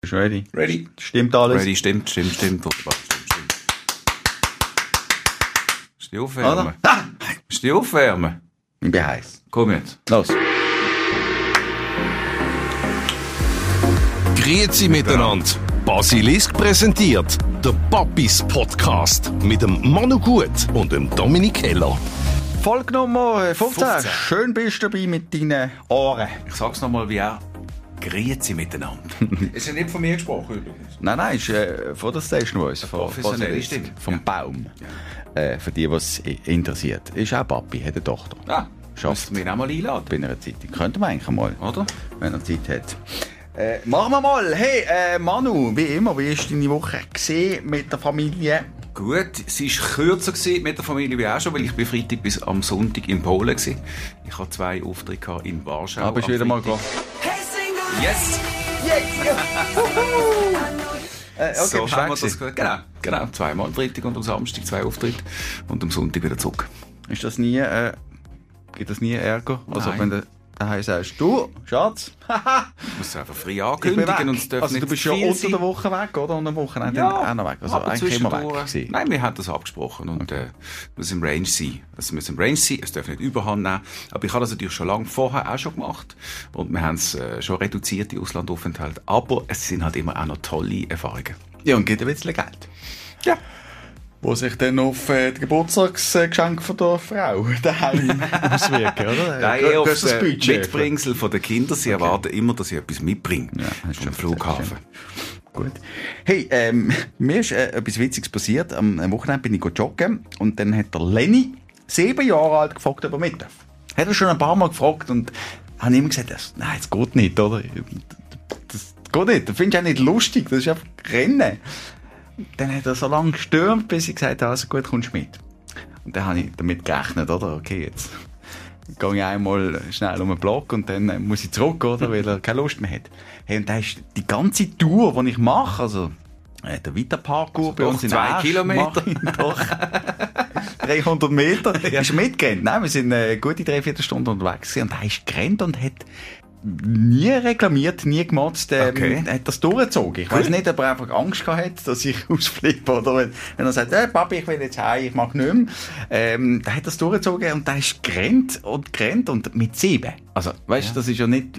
Bist du ready? Ready. Stimmt alles? Ready, stimmt. Wunderbar, stimmt. Musst du aufwärmen? Musst du aufwärmen? Ich bin heiß. Komm jetzt. Los. Grüezi miteinander. Basilisk präsentiert der Papis Podcast mit dem Manu Gut und dem Dominik Heller. Folge Nummer 15. Schön bist du dabei mit deinen Ohren. Ich sag's nochmal, wie auch. Grüezi miteinander. Ist ja nicht von mir gesprochen übrigens. Nein, ist von der Station Voice. Professionell, stimmt. Vom Baum. Ja. Für die, was interessiert. Ist auch Papi, hat eine Tochter. Ah, schafft müssen wir ihn auch mal einladen. Bei einer Zeitung. Könnten wir eigentlich mal. Oder? Wenn er Zeit hat. Machen wir mal. Hey, Manu, wie immer, wie war deine Woche gesehen mit der Familie? Gut, sie war kürzer mit der Familie wie auch schon, weil ich bin Freitag bis am Sonntag in Polen war. Ich hatte 2 Auftritte in Warschau. Bist du wieder mal gegangen? Yes! Okay, so haben wir das gehört. Genau. 2-mal am Freitag und am Samstag 2 Auftritte und am Sonntag wieder zurück. Ist das nie, gibt das nie Ärger? Nein. Also wenn du daheim sagst, du, Schatz, Du musst es einfach frei ankündigen und es darf also nicht du bist zu schon viel unter sein. der Woche weg, oder? Und am Wochenende Ja, auch noch weg. Also aber eigentlich immer weg zwischendurch. gewesen. Nein, wir haben das abgesprochen und muss im Range sein. Es muss im Range sein, es darf nicht Überhand nehmen. Aber ich habe das natürlich schon lange vorher auch schon gemacht und wir haben es schon reduziert, die Auslandaufenthalte. Aber es sind halt immer auch noch tolle Erfahrungen. Ja, und gibt ein bisschen Geld. Ja. Wo sich dann auf das Geburtstagsgeschenk von der Frau daheim auswirken, oder? Nein, auf das das Budget. Mitbringsel der Kinder. Sie erwarten immer, dass ich etwas mitbringe. Ja, das vom Flughafen. Gut. Hey, mir ist etwas Witziges passiert. Am Wochenende bin ich joggen und dann hat der Lenny, 7 Jahre alt, gefragt, ob er mit darf. Hat er schon ein paar Mal gefragt und habe immer gesagt, nein, das geht nicht, oder? Das geht nicht. Das findest du auch nicht lustig, das ist einfach Rennen. Dann hat er so lange gestürmt, bis ich gesagt habe, also gut, kommst du mit. Und dann habe ich damit gerechnet, oder? Okay, jetzt gehe ich einmal schnell um den Block und dann muss ich zurück, oder? Weil er keine Lust mehr hat. Hey, und da ist die ganze Tour, die ich mache, also der Weiterparkour bei uns in 2 Kilometer. Doch. 300 Meter. Ist mitgerannt. Nein, wir sind gute 3-4 Stunden unterwegs gewesen. Und er ist gerannt und hat nie reklamiert, nie gemotzt, Okay. hat das durchgezogen. Ich weiss nicht, ob er einfach Angst gehabt hat, dass ich ausflippe, oder wenn er sagt, Papi, ich will jetzt heim, ich mag nicht mehr. Der hat das durchgezogen und der ist gerannt und mit 7. Also, weißt du, das ist ja nicht,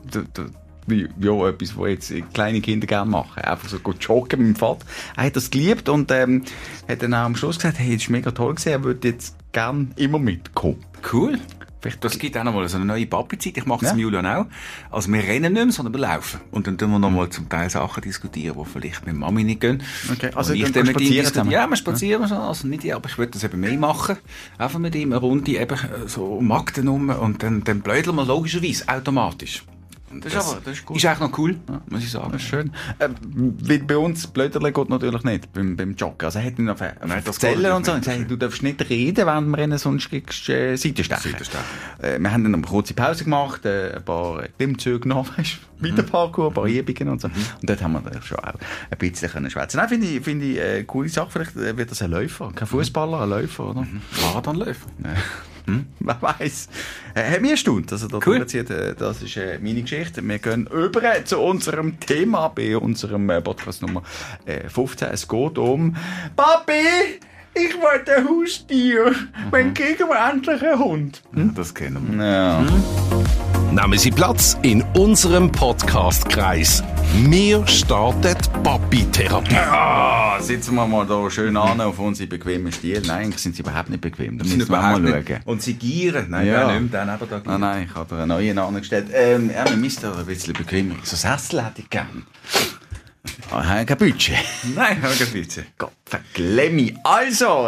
ja, etwas, was jetzt kleine Kinder gerne machen. Einfach so gut joggen mit dem Vater. Er hat das geliebt und hat dann auch am Schluss gesagt, hey, das ist mega toll gewesen, er würde jetzt gerne immer mitkommen. Cool. Das gibt auch noch mal so eine neue Papi-Zeit. Ich mache das im Julian auch. Also wir rennen nicht mehr, sondern wir laufen. Und dann tun wir noch mal zum Teil Sachen diskutieren, die vielleicht mit Mami nicht gehen. Okay, also ich dann spazieren zusammen? Ja, wir spazieren schon. Also nicht, aber ich würde das eben mehr machen. Einfach mit ihm eine Runde eben so um Magden rum und dann blödeln wir logischerweise automatisch. Das ist gut. Ist eigentlich noch cool, muss ich sagen. Das ist schön. Weil bei uns Blöderle geht natürlich nicht beim Joggen. Also er hat ihn auf Zellen und so und gesagt, du darfst nicht reden, während wir rennen, sonst kriegst du Seitenstechen. Wir haben dann eine kurze Pause gemacht, ein paar Klimmzüge noch, weiter Parkour, ein paar Übungen und so. Und dort haben wir dann schon auch ein bisschen schwätzen. Nein, finde ich eine coole Sache. Vielleicht wird das ein Läufer. Kein Fußballer, ein Läufer, oder? Marathonläufer. Wer weiss. Hat mich erstaunt, dass er da produziert. Das ist meine Geschichte. Wir gehen über zu unserem Thema bei unserem Podcast Nummer 15. Es geht um Papi, ich wollte ein Haustier. Wann kriegen wir endlich einen Hund? Das kennen wir. Ja. Nehmen Sie Platz in unserem Podcast-Kreis. Wir starten Papi-Therapie. Sitzen wir mal da schön an auf unsere bequemen Stiele. Nein, eigentlich sind sie überhaupt nicht bequem. Da müssen wir überhaupt mal nicht. schauen. Und sie gieren. Nein, Ja. nicht mehr, dann eben da Nein, ich habe da einen neuen angestellt. Wir müssen da ein bisschen bequemer. So Sessel hätte ich gern. Aber ich habe kein Budget. Nein, aber kein Witze. Gott verklemme. Also,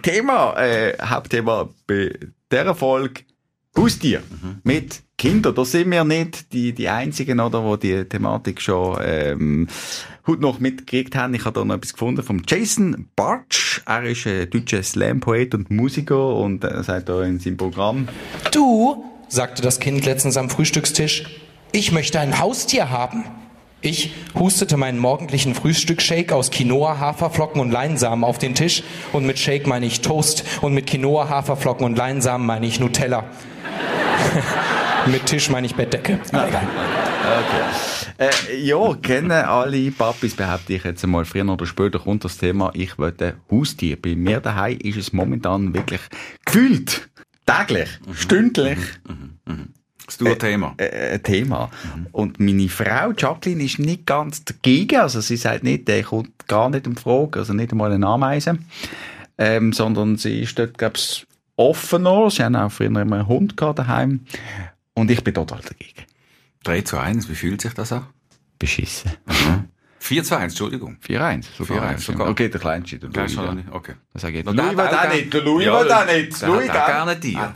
Hauptthema bei dieser Folge Haustier mit Kindern. Da sind wir nicht die Einzigen, oder, die Thematik schon heute noch mitgekriegt haben. Ich habe da noch etwas gefunden vom Jason Bartsch. Er ist ein deutscher Slam-Poet und Musiker und er sagt da in seinem Programm: Du, sagte das Kind letztens am Frühstückstisch, ich möchte ein Haustier haben. Ich hustete meinen morgendlichen Frühstücksshake aus Quinoa, Haferflocken und Leinsamen auf den Tisch. Und mit Shake meine ich Toast. Und mit Quinoa, Haferflocken und Leinsamen meine ich Nutella. Mit Tisch meine ich Bettdecke. Aber egal. Ja, kennen alle Papis, behaupte ich jetzt einmal. Früher oder später kommt das Thema, ich will ein Haustier. Bei mir daheim ist es momentan wirklich gefühlt täglich, stündlich. Das ist ein Thema. Ein Thema. Und meine Frau, Jacqueline, ist nicht ganz dagegen. Also sie sagt nicht, der kommt gar nicht in Frage, also nicht einmal eine Ameise. Sondern sie ist dort, glaube ich, offener. Sie haben auch früher immer einen Hund gehabt daheim. Und ich bin total dagegen. 3-1, wie fühlt sich das an? Beschissen. 4-2-1, Entschuldigung. 4-1. 4-1 sogar. Okay, der Kleinste. Der Gleich Louis, schon nicht. Okay. Das sage ich No, jetzt. Louis will auch nicht. Der Louis will auch nicht. Der Louis hat auch gerne dir.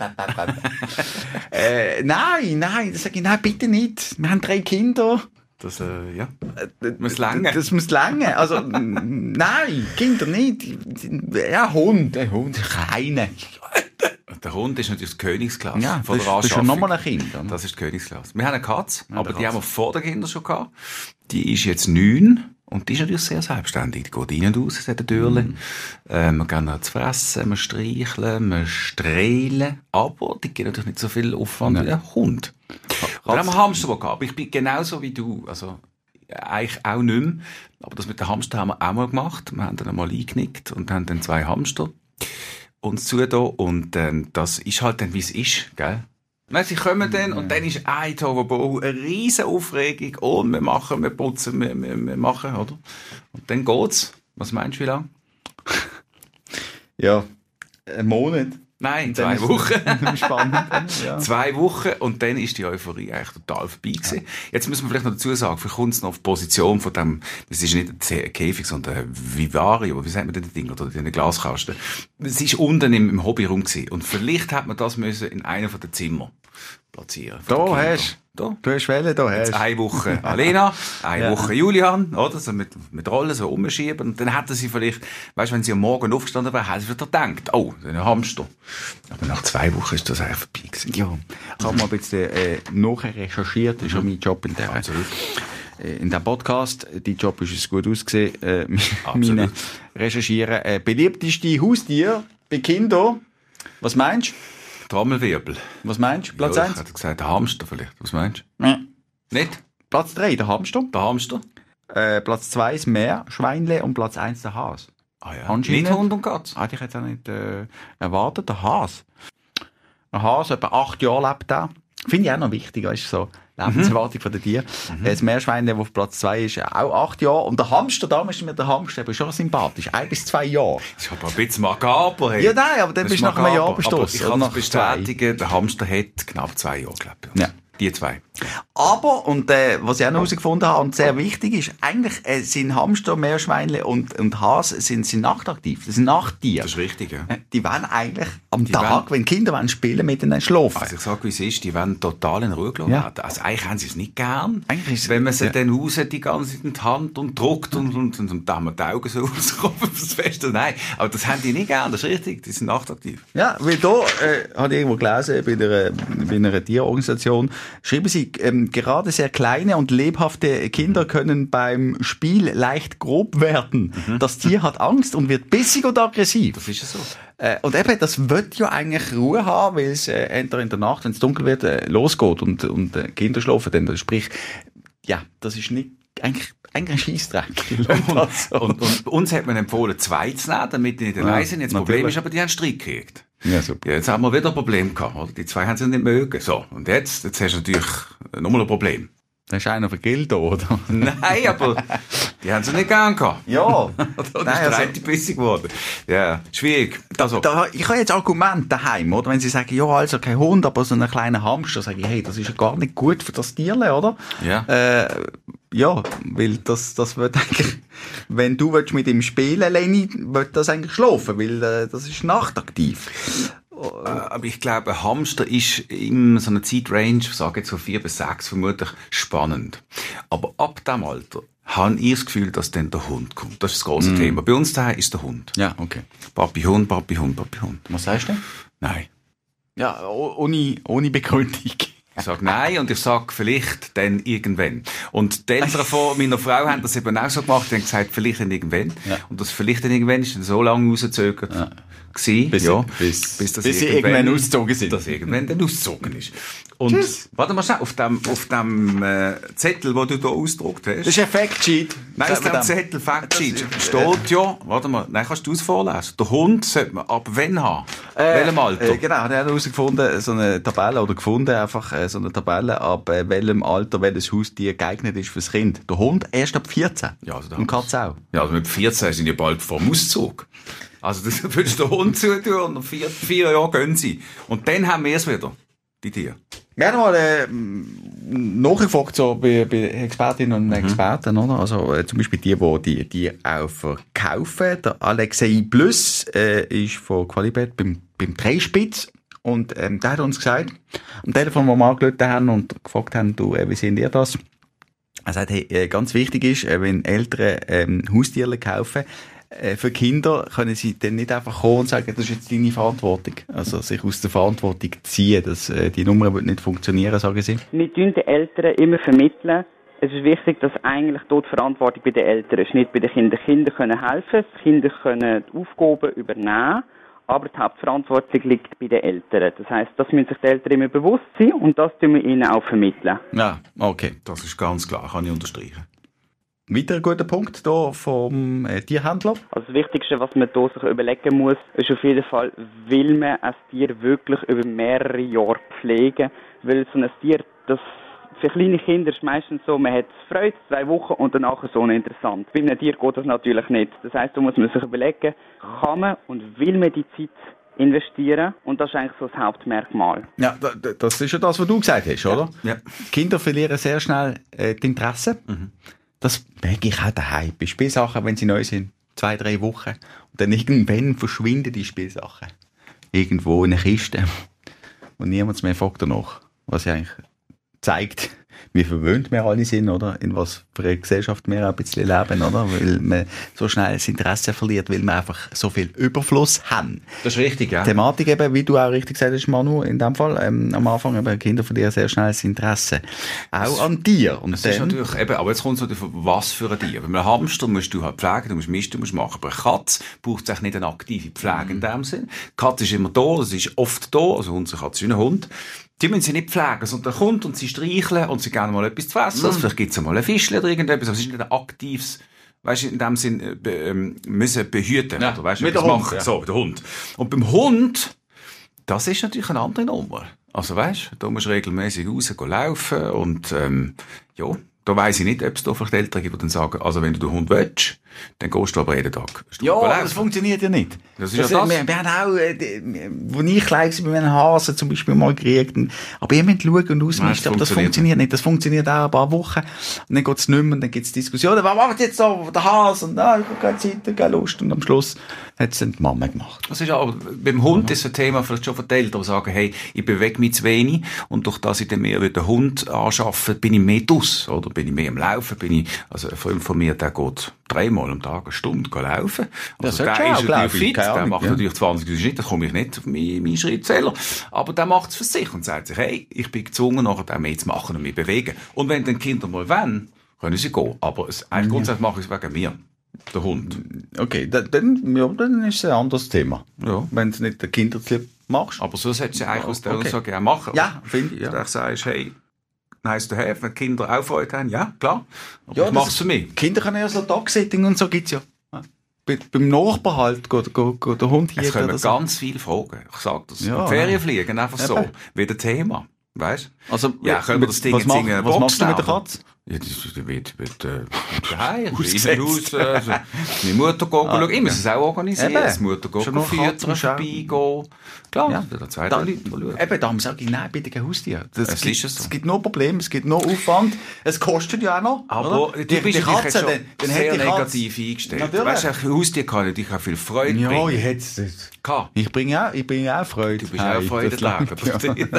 Nein, das sage ich, nein, bitte nicht. Wir haben 3 Kinder. Das, muss länger. Das muss länger. Also, nein, Kinder nicht. Ja, Hund. Ein Hund, keine. Der Hund ist natürlich das Königsklasse Ja, von der das ist schon Anschaffung. nochmal ein Kind. Oder? Das ist die Königsklasse. Wir haben eine Katze, Ja, aber eine die haben Katze. wir vor den Kindern schon gehabt. Die ist jetzt 9 und die ist natürlich sehr selbstständig. Die geht rein und raus, sie hat eine Türle. Wir geben ihr zu fressen, wir streicheln, wir streilen. Aber die gibt natürlich nicht so viel Aufwand wie ein Hund. Wir haben einen Hamster gehabt, aber ich bin genauso wie du. Also, eigentlich auch nicht mehr. Aber das mit den Hamster haben wir auch mal gemacht. Wir haben dann einmal eingenickt und haben dann 2 Hamster uns zugetan. Und das ist halt dann, wie es ist, gell? Nein, sie kommen dann und dann ist ein Tohuwabohu, eine riesen Aufregung und wir machen, wir putzen, wir machen, oder? Und dann geht's. Was meinst du, wie lange? Ja, einen Monat. Nein, Dann 2 ist Wochen. Spannend. Ja. 2 Wochen und dann ist die Euphorie eigentlich total vorbei gewesen. Jetzt müssen wir vielleicht noch dazu sagen, vielleicht kommt es noch auf die Position von dem, das ist nicht ein Käfig, sondern ein Vivario, wie sagt man denn das Ding, oder den Glaskasten. Es ist unten im Hobbyraum gewesen und vielleicht hat man das müssen in einer von den Zimmer platzieren. Da von den Kindern. hast Da. du. hast Welle, da hast Jetzt du. eine Woche Alena, eine Woche Julian, oder? So mit Rollen so umschieben. Und dann hätten sie vielleicht, weißt du, wenn sie am Morgen aufgestanden wäre, hätten sie wieder gedacht, oh, ein Hamster. Aber nach 2 Wochen ist das eigentlich vorbei gewesen. Ja, ich habe mal ein bisschen nachher recherchiert, das ist ja mein Job in der Absolut. in diesem Podcast. Dein Job ist es gut ausgesehen. Absolut. Meine Recherchieren. Beliebteste Haustier bei Kindern. Was meinst du? Trommelwirbel. Was meinst du? Platz Ja, 1? ich hätte gesagt, der Hamster vielleicht. Was meinst Ja. du? Nicht? Platz 3, der Hamster. Der Hamster? Platz 2 ist Meerschweinle und Platz 1 der Hase. Ah ja. Anscheinend- Nicht Hund und Katze. Hätte ich jetzt auch nicht erwartet. Der Hase. Ein Hase, etwa 8 Jahre lebt er. Finde ich auch noch wichtig, weißt du, so Lebenserwartung von den Tieren. Das Meerschweinle, das auf Platz 2 ist, auch 8 Jahre. Und der Hamster, da ist mir der Hamster eben schon sympathisch. 1 bis 2 Jahre. Das ist aber ein bisschen makaber. Hey. Ja, nein, aber dann Das bist ist du nach einem Jahr makaber. Aber bestossen. ich kann oder das nach 2. bestätigen, der Hamster hat knapp 2 Jahre gelebt. Ja. Ja. Die 2. Aber, und was ich auch noch herausgefunden habe und sehr wichtig ist, eigentlich sind Hamster, Meerschweinle und Hase sind nachtaktiv. Das sind Nachttiere. Das ist richtig, ja. Die wollen eigentlich am Die Tag, wollen- wenn Kinder wollen spielen, miteinander schlafen. Also ich sage, wie es ist, die wollen total in Ruhe gelassen Ja. werden. Also eigentlich haben sie es nicht gern. Eigentlich ist es- wenn man sie ja. dann raus hat, die ganze Zeit in die Hand und druckt und da haben wir die Augen so rauskommen fürs Feste. Nein, aber das haben die nicht gern, das ist richtig, die sind nachtaktiv. Ja, weil da, habe ich irgendwo gelesen, bei einer Tierorganisation, schreiben sie, gerade sehr kleine und lebhafte Kinder können beim Spiel leicht grob werden. Das Tier hat Angst und wird bissig und aggressiv. Das ist ja so. Und eben, das wird ja eigentlich Ruhe haben, weil es entweder in der Nacht, wenn es dunkel wird, losgeht und Kinder schlafen dann. Sprich, ja, das ist nicht, eigentlich ein Scheissdreck. Und uns hat man empfohlen, 2 zu nehmen, damit die nicht allein sind. Jetzt das Problem natürlich. ist aber, die haben Streit gekriegt. Ja, super. Ja, jetzt haben wir wieder ein Problem gehabt, oder? Die 2 haben sie nicht mögen. So. Und jetzt hast du natürlich nochmal ein Problem. Da ist einer für Geld da, oder? Nein, aber die haben sie nicht gern gehabt. Ja. Und Nein, ist also- der eine bissig geworden. Ja, schwierig. Also, Ich habe jetzt Argumente daheim, oder? Wenn sie sagen, ja, also kein Hund, aber so einen kleinen Hamster, sage ich, hey, das ist ja gar nicht gut für das Tierle, oder? ja. Ja, weil das wird eigentlich, wenn du willst mit ihm spielen, Leni, wird das eigentlich schlafen, weil das ist nachtaktiv. Aber ich glaube, ein Hamster ist in so einer Zeitrange, ich sage jetzt so 4 bis 6, vermutlich spannend. Aber ab dem Alter habe ich das Gefühl, dass dann der Hund kommt. Das ist das große Thema. Bei uns daheim ist der Hund. Ja, okay. Papi Hund, Papi Hund, Papi Hund. Was sagst du denn? Nein. Ja, ohne Begründung. Ich sage nein und ich sage vielleicht dann irgendwann. Und die Eltern von meiner Frau haben das eben auch so gemacht, die haben gesagt, vielleicht dann irgendwann. Ja. Und das vielleicht dann irgendwann ist dann so lange rausgezögert, gewesen. Bis sie irgendwann ausgezogen sind. Dass irgendwann dann ausgezogen ist. Und, warte mal schnell, auf dem Zettel, den du da ausgedruckt hast. Das ist ein Factsheet. Nein, auf dem Zettel Factsheet steht ja, warte mal, nein, kannst du es vorlesen? Der Hund sollte man ab wann haben? Welchem Alter? Genau, der hat herausgefunden, so eine Tabelle, oder gefunden einfach, so eine Tabelle, ab welchem Alter welches Haustier geeignet ist fürs Kind. Der Hund erst ab 14. Ja, also und Katze auch. Ja, also mit 14 sind ja bald vor dem Auszug. Also, das würdest du den Hund zutun und nach 4 Jahren gehen sie. Und dann haben wir es wieder. Die Tiere. Wir haben mal nachgefragt so bei Expertinnen und Experten, oder? Also zum Beispiel die auch verkaufen. Der Alexei Plus ist von Qualibet beim Dreispitz. Und der hat uns gesagt, am Telefon, wo wir angerufen haben und gefragt haben, du, wie seht ihr das? Er sagt, hey, ganz wichtig ist, wenn Eltern Haustiere kaufen, für Kinder können sie dann nicht einfach kommen und sagen, das ist jetzt deine Verantwortung. Also sich aus der Verantwortung ziehen, dass die Nummer wird nicht funktionieren, sagen sie. Wir tun den Eltern immer vermitteln. Es ist wichtig, dass eigentlich dort die Verantwortung bei den Eltern ist, nicht bei den Kindern. Die Kinder können helfen, die Kinder können die Aufgaben übernehmen, aber die Hauptverantwortung liegt bei den Eltern. Das heisst, das müssen sich die Eltern immer bewusst sein und das tun wir ihnen auch vermitteln. Ja, okay. Das ist ganz klar, kann ich unterstreichen. Weiterer guter Punkt hier vom Tierhändler. Also das Wichtigste, was man hier sich überlegen muss, ist auf jeden Fall, will man ein Tier wirklich über mehrere Jahre pflegen? Weil so ein Tier, das für kleine Kinder ist meistens so, man hat Freude, 2 Wochen und danach so interessant. Bei einem Tier geht das natürlich nicht. Das heisst, da muss man sich überlegen, kann man und will man die Zeit investieren? Und das ist eigentlich so das Hauptmerkmal. Ja, das ist ja das, was du gesagt hast, oder? Ja. Kinder verlieren sehr schnell das Interesse. Mhm. Das merke ich auch daheim. Bei Spielsachen, wenn sie neu sind, 2-3 Wochen. Und dann irgendwann verschwinden die Spielsachen. Irgendwo in einer Kiste. Und niemand mehr fragt danach. Was ja eigentlich zeigt, wie verwöhnt wir alle sind, oder? In was für eine Gesellschaft wir auch ein bisschen leben, oder? Weil man so schnell das Interesse verliert, weil wir einfach so viel Überfluss haben. Das ist richtig, ja. Thematik eben, wie du auch richtig gesagt hast, Manu, in dem Fall, am Anfang eben, Kinder verlieren sehr schnell das Interesse. Auch an dir. Und das ist natürlich, eben, aber jetzt kommt es natürlich, was für ein Tier. Bei einem Hamster musst du halt pflegen, du musst misten, du musst machen. Aber eine Katze braucht eigentlich nicht eine aktive Pflege in dem Sinn. Die Katze ist immer da, das ist oft da, also unsere Katze ist ein Hund. Die müssen sie nicht pflegen, sondern kommt und sie streicheln und sie geben mal etwas zu essen. Also vielleicht gibt es mal ein Fischchen oder irgendetwas, aber es ist nicht ein aktives, weißt du, in dem Sinn, müssen behüten. Ja, oder, weißt, mit dem Hund. Ja. So, der Hund. Und beim Hund, das ist natürlich eine andere Nummer. Also weißt, da musst du regelmäßig raus laufen und, ja, da weiss ich nicht, ob es da vielleicht Eltern gibt, die dann sagen, also wenn du den Hund willst, dann gehst du aber jeden Tag. Ja, das funktioniert ja nicht. Das ist ja das. Wir haben auch, wo ich klein war, bei einem Hasen zum Beispiel mal gekriegt. Aber ihr müsst schauen und ausmisten, aber das funktioniert nicht. Das funktioniert auch ein paar Wochen. Und dann geht es nicht mehr, und dann gibt es Diskussionen. Was macht jetzt da der Hase? Und ich habe keine Zeit, keine Lust. Und am Schluss hat es dann die Mama gemacht. Das ist aber, beim Hund ist ein Thema vielleicht schon vertellt, aber sagen, hey, ich bewege mich zu wenig und durch das ich dann mehr den Hund anschaffe, bin ich mehr draus, oder bin ich mehr am Laufen, also ein Freund von mir, der geht 3-mal am Tag eine Stunde laufen. Also der ist natürlich fit, der macht natürlich 20 Schritte, da komme ich nicht auf meinen Schrittzähler, aber der macht es für sich und sagt sich, hey, ich bin gezwungen, nachher mehr zu machen und mich bewegen. Und wenn dann Kinder mal wollen, können sie gehen. Aber eigentlich grundsätzlich mache ich es wegen mir. Der Hund. Okay, dann ist es ein anderes Thema. Ja. Wenn du nicht den Kinderlieb machst. Aber so solltest du eigentlich aus der Aussage gerne machen. Ja, finde ich. Ja. Dass du sagst, hey, nice to have, wenn Kinder auch Freude haben, ja, klar. Aber ja, ich mach's für mich. Kinder können ja so Dog-Sitting und so gibt's ja. Beim Nachbar halt, geht der Hund hier. Es kommen ganz viele Fragen. Ich sag das. Ja, Ferien fliegen, einfach so. Wieder Thema. Weißt? Also, ja, können wir das Ding was machst du mit der Katze? Ja, die wird daheim, im Haus, meine Mutter geht schauen. Ich muss es auch organisieren. Die Mutter geht füttern, vorbeigehen. Klar, ja. Da 2, 3 Leute schauen. Eben, darum sage ich, nein, bitte kein Haustier. Es gibt noch Probleme, es gibt noch Aufwand, es kostet ja auch noch. Aber du bist die Katze, dann sehr negativ eingestellt. Natürlich. Weißt du, ein Haustier kann natürlich auch viel Freude bringen. Ja, ich hätte es. Ich bringe auch Freude. Du bist auch Freude leben.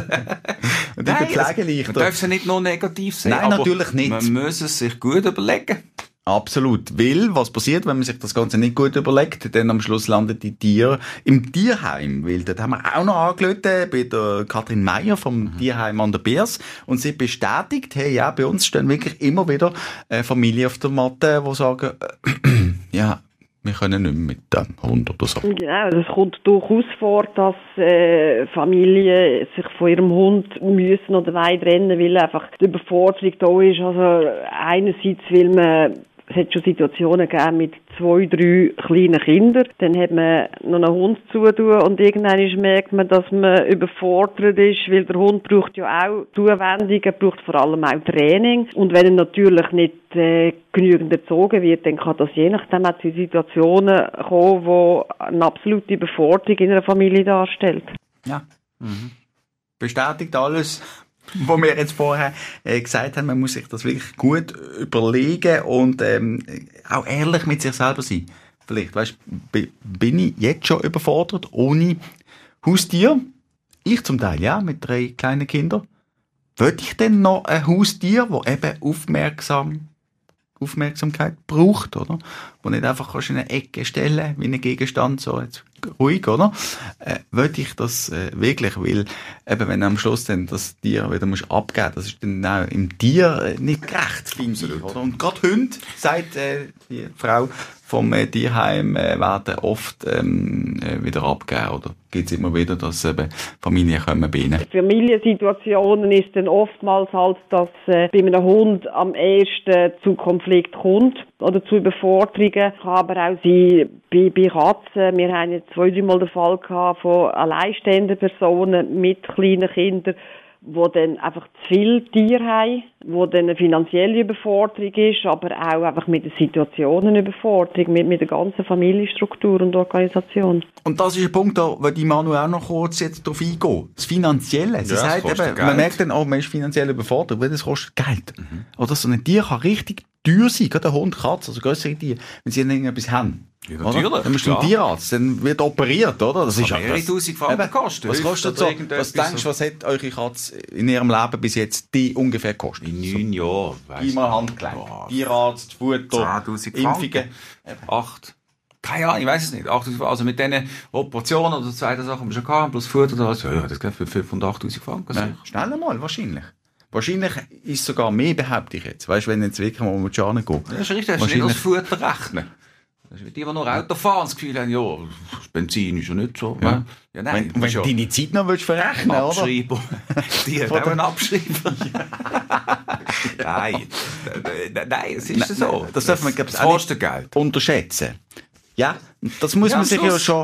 Und ich beklage leichter. Man darf es ja nicht nur negativ sehen. Nein, natürlich nicht. Man muss es sich gut überlegen. Absolut. Weil, was passiert, wenn man sich das Ganze nicht gut überlegt, dann am Schluss landet die Tiere im Tierheim. Weil dort haben wir auch noch angerufen bei der Katrin Meier vom Tierheim an der Beers. Und sie bestätigt, hey, ja, bei uns stehen wirklich immer wieder Familien auf der Matte, die sagen, ja, wir können nicht mehr mit dem Hund oder so. Genau, es kommt durchaus vor, dass Familien sich von ihrem Hund müssen oder wollen trennen, weil einfach die Überforderung da ist. Also einerseits will man, es hat schon Situationen gegeben mit 2, 3 kleinen Kindern. Dann hat man noch einen Hund zutun und irgendwann merkt man, dass man überfordert ist, weil der Hund braucht ja auch Zuwendung, er braucht vor allem auch Training. Und wenn er natürlich nicht genügend erzogen wird, dann kann das je nachdem auch zu Situationen kommen, wo eine absolute Überforderung in einer Familie darstellt. Ja. Bestätigt alles, was wir jetzt vorher gesagt haben. Man muss sich das wirklich gut überlegen und auch ehrlich mit sich selber sein. Vielleicht, weißt, bin ich jetzt schon überfordert ohne Haustier? Ich zum Teil, ja, mit 3 kleinen Kindern. Wollte ich denn noch ein Haustier, das eben Aufmerksamkeit braucht, oder? Wo nicht einfach kannst in eine Ecke stellen, wie ein Gegenstand, so jetzt ruhig, oder? Wollte ich das wirklich, weil eben, wenn am Schluss dann das Tier wieder musst abgeben, das ist dann auch im Tier nicht gerecht, finde ich, oder? Und gerade Hunde, sagt die Frau vom Tierheim, werden oft wieder abgeben, oder? Gibt es immer wieder, dass eben Familien kommen bei ihnen. Familiensituationen ist dann oftmals halt, dass bei einem Hund am ehesten zu Konflikt kommt oder zu Überforderungen. Kann aber auch sein bei Katzen. Wir haben jetzt 2, 3 Mal den Fall gehabt von alleinstehenden Personen mit kleinen Kindern, wo dann einfach zu viel Tiere haben, wo dann eine finanzielle Überforderung ist, aber auch einfach mit der Situation eine Überforderung, mit der ganzen Familienstruktur und Organisation. Und das ist ein Punkt, da will die Manu auch noch kurz jetzt drauf eingehen. Das Finanzielle. Sie sagt eben, man merkt dann auch, man ist finanziell überfordert, weil das kostet Geld. Oder so ein Tier kann richtig teuer sein, gerade ein Hund, Katze, also grössere Tiere, wenn sie irgendetwas haben. Ja, natürlich. Dann musst du einen Tierarzt, dann wird operiert, oder? Das ist mehrere tausend Franken kosten. Was kostet so? Was denkst du, was hat eure Katze in ihrem Leben bis jetzt die ungefähr gekostet? In 9 Jahren. Einmal Handgelenk. Tierarzt, Futter, 10.000 Impfungen. 8. Keine Ahnung, ich weiss es nicht. 8.000, also mit diesen Operationen oder 2 Sachen, die wir schon hatten, plus Futter oder was, ja, das geht für 5.000 und 8.000 Franken. Ja, schnell mal, wahrscheinlich. Wahrscheinlich ist es sogar mehr, behaupte ich jetzt. Weißt du, wenn jetzt wirklich mal mit Schaden geht. Ja, das ist richtig, das ist nicht als Futter rechnen. Das ist die nur Auto fahren, das Gefühl haben, ja, das Benzin ist ja nicht so. Ja. Ja, nein, wenn du deine Zeit noch willst verrechnen, oder? Abschreiber. Die hat auch einen Abschreiber. Nein, es ist so. Das darf man, glaube ich, auch nicht Geld unterschätzen. Ja, das muss man sich ja schon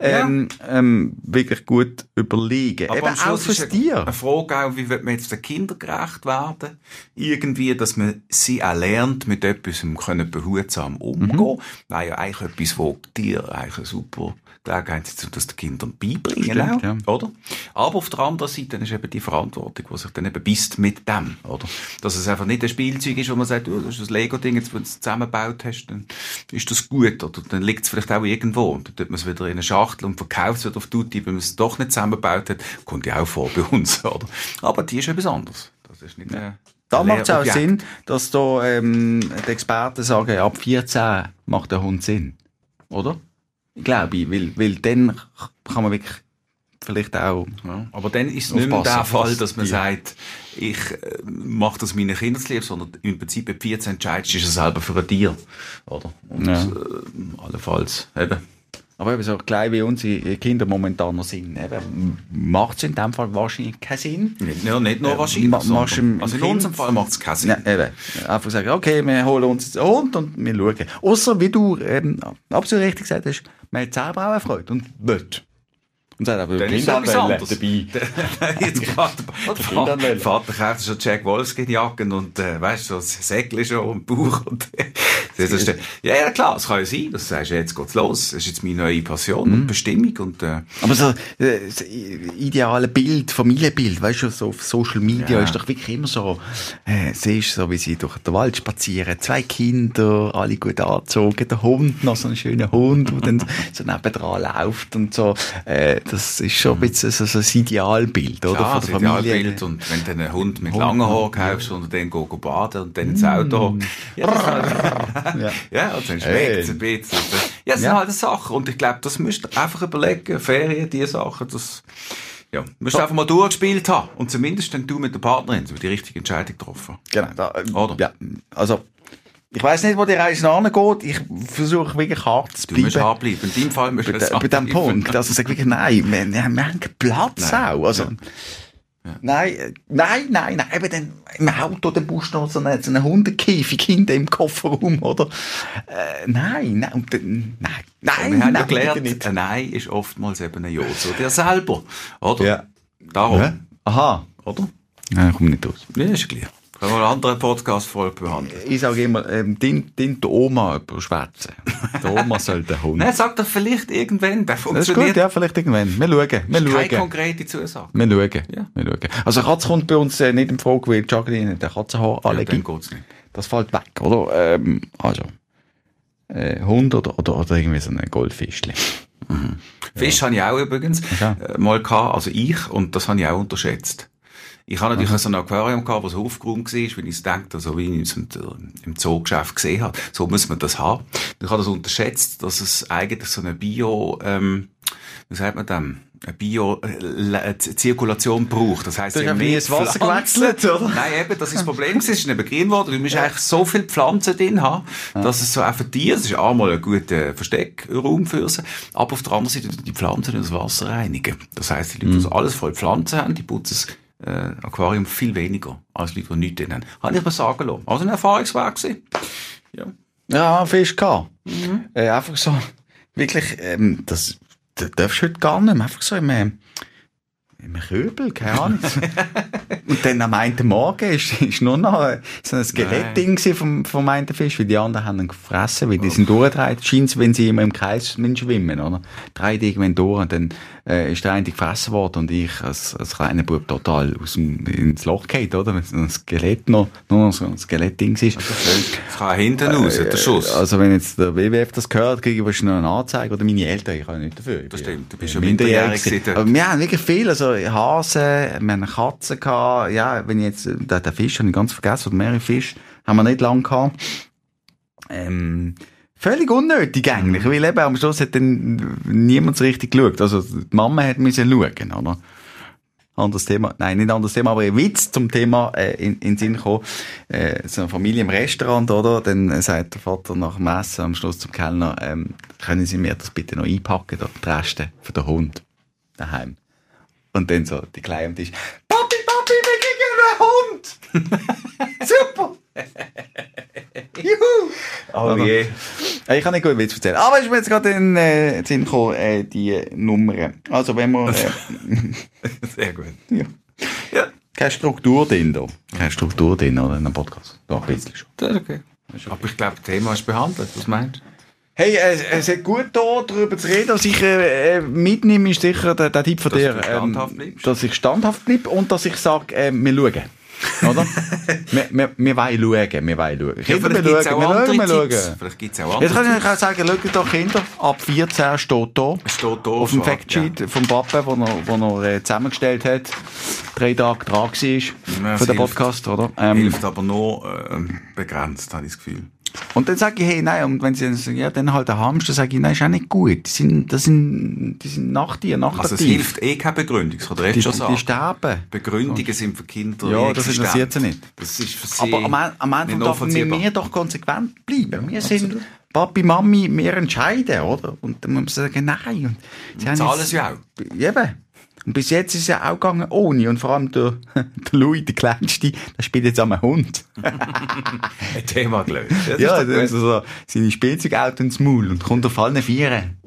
wirklich gut überlegen. Aber eben auch fürs Tier. Eine Frage auch, wie wird man jetzt den Kindern gerecht werden? Irgendwie, dass man sie auch lernt, mit etwas behutsam umgehen. Nein, ja, eigentlich etwas, wo Tiere eigentlich eine super Gelegenheit sind, das den Kindern beibringen. Stimmt, ja. Oder? Aber auf der anderen Seite ist eben die Verantwortung, die sich dann eben bist mit dem, oder? Dass es einfach nicht ein Spielzeug ist, wo man sagt, das ist ein Lego-Ding, jetzt, wenn du es zusammengebaut hast, dann ist das gut, oder? Dann liegt es vielleicht auch irgendwo. Und dann tut man es wieder in eine Schachtel und verkauft es wieder auf Tutti, wenn man es doch nicht zusammengebaut hat. Kommt ja auch vor bei uns, oder? Aber die ist etwas anderes. Das ist nicht da macht es auch Sinn, dass da die Experten sagen, ab 14 macht der Hund Sinn. Oder? Glaube ich, weil dann kann man wirklich vielleicht auch. Ja, aber dann ist es nicht mehr der Fall, dass man sagt, ich mache das meinen Kindern zu lieb, sondern im Prinzip ab 14 entscheidest du selber für ein Tier. Oder? Und allenfalls eben. Aber eben so klein wie unsere Kinder momentan noch sind, macht es in dem Fall wahrscheinlich keinen Sinn. Nicht nur wahrscheinlich. Also in unserem Fall macht es keinen Sinn. Ja, eben. Einfach sagen, okay, wir holen uns jetzt einen Hund und wir schauen. Ausser, wie du absolut richtig gesagt hast, man hat selber auch eine Freude und will. Und sagt aber, Kinderanwälte dabei. Jetzt gerade, Vater kauft schon Jack Wolfskin-Jacken und, weißt du, so das Säckchen schon und Bauch und, ja, klar, es kann ja sein, dass du sagst, jetzt geht's los, das ist jetzt meine neue Passion und Bestimmung und, aber so, das ideale Bild, Familienbild, weißt du, so auf Social Media ist doch wirklich immer so, siehst du, so wie sie durch den Wald spazieren, 2 Kinder, alle gut angezogen, der Hund, noch so ein schöner Hund, der dann so nebendran läuft und so, das ist schon ein bisschen so ein Idealbild, oder? Klar, von der Familie. Idealbild. Und wenn du einen Hund mit langen Haaren kaufst und dann gehst baden und dann ins Auto. Ja, und dann schmeckt es ein bisschen. Ja, das sind halt Sachen. Und ich glaube, das müsst ihr einfach überlegen. Ferien, diese Sachen, das, musst du einfach mal durchgespielt haben. Und zumindest dann du mit der Partnerin so die richtige Entscheidung getroffen. Genau. Oder? Ja, also, Ich weiss nicht, wo die Reise angeht. Ich versuche wirklich hart zu bleiben. Du musst hart bleiben. In deinem Fall musst du es bei dem Punkt. Also sag wirklich, nein, wir haben keinen Platz auch. Also, Nein. Eben dann im Auto, dann brauchst du noch so einen Hundekäfig hinten im Kofferraum, oder? Nein. Und dann, nein. Wir haben ja gelernt, ein Nein ist oftmals eben ein Ja zu dir selber, oder? Ja. Darum. Ja. Aha. Oder? Nein, ich komme nicht aus. Ja, ist klar. Können wir eine andere Podcast-Folge behandeln? Ich sage immer, die Oma überschwätzen. Die Oma soll den Hund. Nein, sag doch vielleicht irgendwann, der funktioniert. Das ist gut, ja, vielleicht irgendwann. Wir schauen. Keine konkrete Zusage. Wir schauen. Also Katze kommt bei uns nicht in Frage, weil Jacqueline hat eine Katzenhaarallergie. Ja, dann geht's nicht. Das fällt weg, oder? Hund oder irgendwie so ein Goldfischchen. Mhm. Fisch habe ich auch übrigens mal gehabt, also ich, und das habe ich auch unterschätzt. Ich habe natürlich so ein Aquarium gehabt, das aufgeräumt war, weil ich es dachte, so wie ich es im Zoogeschäft gesehen habe. So muss man das haben. Ich habe das unterschätzt, dass es eigentlich so eine wie sagt man dem? Eine Zirkulation braucht. Das heisst, du hast nie das Wasser gewechselt, oder? Nein, eben, das ist das Problem. Es ist eben grün geworden. Du musst eigentlich so viele Pflanzen drin haben, dass es so auch für die, es ist einmal ein guter Versteckraum für sie, aber auf der anderen Seite die Pflanzen und das Wasser reinigen. Das heisst, die Leute, die alles voll Pflanzen haben, die putzen das Aquarium viel weniger als Leute, die nichts drin haben. Habe ich mir sagen lassen. Also ein Erfahrungswert gewesen. Ja, Fisch gehabt. Einfach so, wirklich, das darfst du heute gar nicht mehr. Einfach so im Köbel, keine Ahnung. Und dann am einen Morgen ist nur noch so ein Skelettding vom einen Fisch, weil die anderen haben ihn gefressen, weil die sind durchgedreht. Scheint, wenn sie immer im Kreis schwimmen, oder? Dreht irgendwann durch und dann ist der eine gefressen worden und ich als kleiner Bub total ins Loch gefallen, oder? Wenn so ein Skelett nur noch so ein Skelettding ist. Das kann hinten raus, der Schuss. Also wenn jetzt der WWF das gehört, kriege ich wahrscheinlich noch eine Anzeige, oder meine Eltern, ich kann nicht dafür. Das stimmt, du bist ja minderjährig. Aber wir haben wirklich viel, also Hasen, wir haben eine Katze gehabt, ja, wenn ich jetzt, den Fisch habe ich ganz vergessen, oder mehrere Fische haben wir nicht lange gehabt. Völlig unnötig eigentlich, weil eben am Schluss hat dann niemand so richtig geschaut. Also die Mama hat müssen schauen, oder? Anderes Thema, nein, nicht anderes Thema, aber ein Witz zum Thema in den Sinn gekommen. So eine Familie im Restaurant, oder? Dann sagt der Vater nach dem Essen am Schluss zum Kellner, können Sie mir das bitte noch einpacken, da, die Reste für den Hund daheim. Und dann so die Kleine am Tisch, Papi, wir kriegen einen Hund! Super! Juhu! Oh je. Ich kann nicht gut Witz erzählen. Aber ich bin jetzt gerade in den Sinn gekommen, die Nummern. Also wenn wir... Sehr gut. Ja. Keine Struktur drin, da. Keine Struktur drin, oder? In einem Podcast. Da, ein bisschen schon. Das ist okay. Aber ich glaube, das Thema ist behandelt. Was meinst du? Hey, es ist gut da, darüber zu reden. Was ich mitnehme, ist sicher der Tipp von dir, dass ich standhaft bleibe und dass ich sage, wir schauen. Oder? wir wollen schauen. Ja, vielleicht gibt es auch andere Jetzt kann ich auch sagen, schaut doch Kinder, ab 14 steht da auf dem Factsheet vom Papa, wo er zusammengestellt hat, 3 Tage dran war für den Podcast, oder? Hilft aber nur begrenzt, habe ich das Gefühl. Und dann sage ich, hey, nein, und wenn sie dann sagen, ja, dann halt der Hamster, sage ich, nein, ist auch nicht gut. Die sind nach dir, nachtaktiv. Also es hilft keine Begründung, das kann der schon sagen. Die sterben. Begründungen sind für Kinder ja, das interessiert sie nicht. Das ist für sie aber am Ende dürfen wir doch konsequent bleiben. Wir sind Papi, Mami, wir entscheiden, oder? Und dann muss man sagen, nein. Und sie zahlen es ja auch. Eben. Und bis jetzt ist es ja auch gegangen ohne. Und vor allem der Louis, der Kleinste, der spielt jetzt am Hund. Ein Thema gelöst. Ja, dann ist so seine Spielzeugauto ins Maul und kommt auf allen Vieren.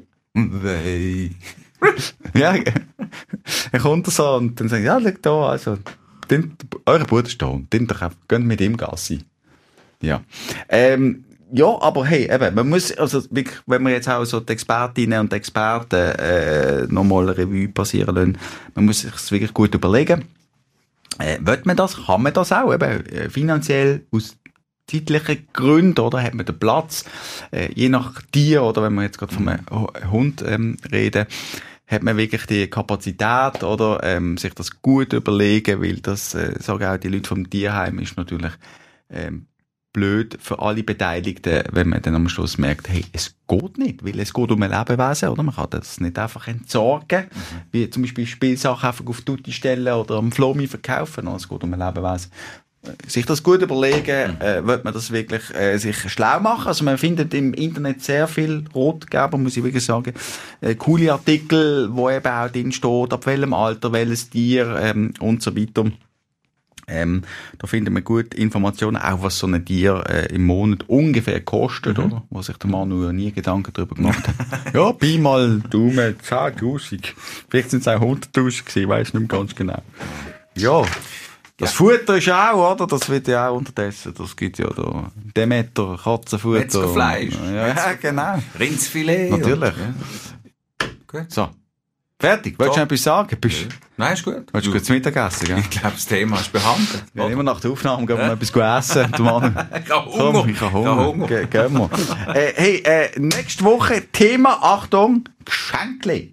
Ja, er kommt so und dann sagt, ja, schau da, also, euer Bruder ist da und geht mit ihm Gassi. Ja. Ja, aber hey, eben, man muss, also wirklich, wenn wir jetzt auch so die Expertinnen und Experten nochmal eine Revue passieren lassen, man muss sich das wirklich gut überlegen. Will man das? Kann man das auch? Eben, finanziell, aus zeitlichen Gründen, oder? Hat man den Platz? Je nach Tier, oder wenn wir jetzt gerade von einem Hund reden, hat man wirklich die Kapazität, oder sich das gut überlegen, weil das, sagen auch die Leute vom Tierheim, ist natürlich blöd für alle Beteiligten, wenn man dann am Schluss merkt, hey, es geht nicht, weil es geht um ein Lebewesen, oder? Man kann das nicht einfach entsorgen, wie zum Beispiel Spielsachen einfach auf Tutti stellen oder am Flomi verkaufen, oder? Es geht um ein Lebewesen. sich das gut überlegen, wird man das wirklich sich schlau machen. Also man findet im Internet sehr viel Ratgeber, muss ich wirklich sagen. Coole Artikel, wo eben auch drin steht, ab welchem Alter, welches Tier und so weiter. Da findet man gut Informationen, auch was so ein Tier im Monat ungefähr kostet, oder? Wo sich der Manu nie Gedanken darüber gemacht hat. Ja, Pi mal Daumen, 10'000. Vielleicht sind es auch 100'000 gewesen, weiss nicht mehr ganz genau. Ja. Das Futter ist auch, oder? Das wird ja auch unterdessen. Das gibt ja da Demeter, Katzenfutter. Metzgerfleisch. Ja, genau. Rindsfilet. Natürlich. Ja. Gut. So. Fertig. Willst du noch etwas sagen? Nein, ist gut. Willst du gut zu Mittag essen, gell? Ich glaube, das Thema ist behandelt. Ja, immer nach der Aufnahme gehen wir noch etwas essen. Ich habe Hunger. Ich habe Hunger. Gehen wir. Hey, nächste Woche Thema, Achtung, Geschenkli.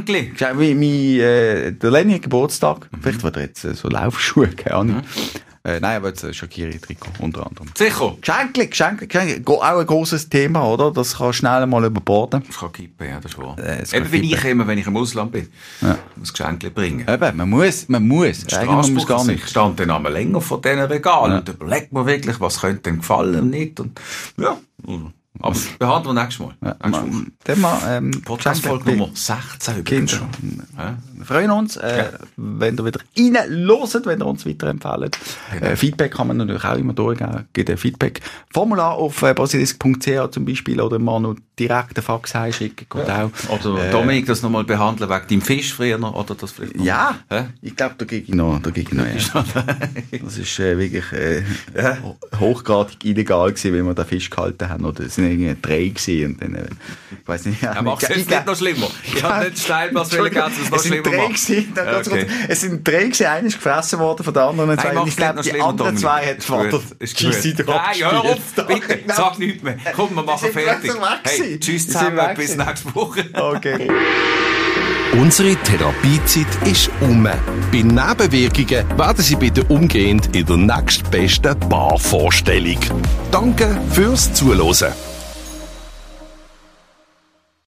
Der Lenny hat Geburtstag. Vielleicht wird er jetzt so Laufschuhe, keine Ahnung. Nein, aber jetzt Shaqiri-Trikot, unter anderem. Sicher. Geschenkli. Auch ein grosses Thema, oder? Das kann schnell mal überborden. Das kann kippen, ja, das ist wahr. Eben wie ich immer, wenn ich im Ausland bin, muss Geschenkli bringen. Eben, man muss. Man muss gar nicht. Ich stand dann einmal länger vor diesen Regalen und überlegt mir wirklich, was könnte denn gefallen und nicht. Und, ja. Aber behandeln wir nächstes Mal. Podcast-Folge Nummer 16 übrigens. Wir freuen uns, wenn ihr wieder reinhört, wenn ihr uns weiterempfehlt. Genau. Feedback kann man natürlich auch immer durchgeben. Gebt ein Feedback-Formular auf basilisk.ch zum Beispiel oder mal noch direkt einen Fax heimschicken. Ja. Oder Dominik, das nochmal behandeln wegen deinem Fisch früher oder das vielleicht noch? Ja, ich glaube, da gehe ich noch. Das ist wirklich hochgradig illegal gewesen, wenn wir den Fisch gehalten haben. Oder es sind irgendwie 3 gewesen und dann, ich weiss nicht. Ja, macht es jetzt nicht noch schlimmer. Ich habe nicht Steilpass wollen, dass es noch schlimmer macht. Es sind 3 gewesen, einer ist gefressen worden von der anderen 2. Ich glaube, die anderen 2 hat Vater Scheisse drauf. Nein, hör auf, bitte, sag nichts mehr. Komm, wir machen fertig. Hey, tschüss zusammen, bis nächste Woche. Okay. Unsere Therapiezeit ist um. Bei Nebenwirkungen werden Sie bitte umgehend in der nächstbesten Barvorstellung. Danke fürs Zuhören.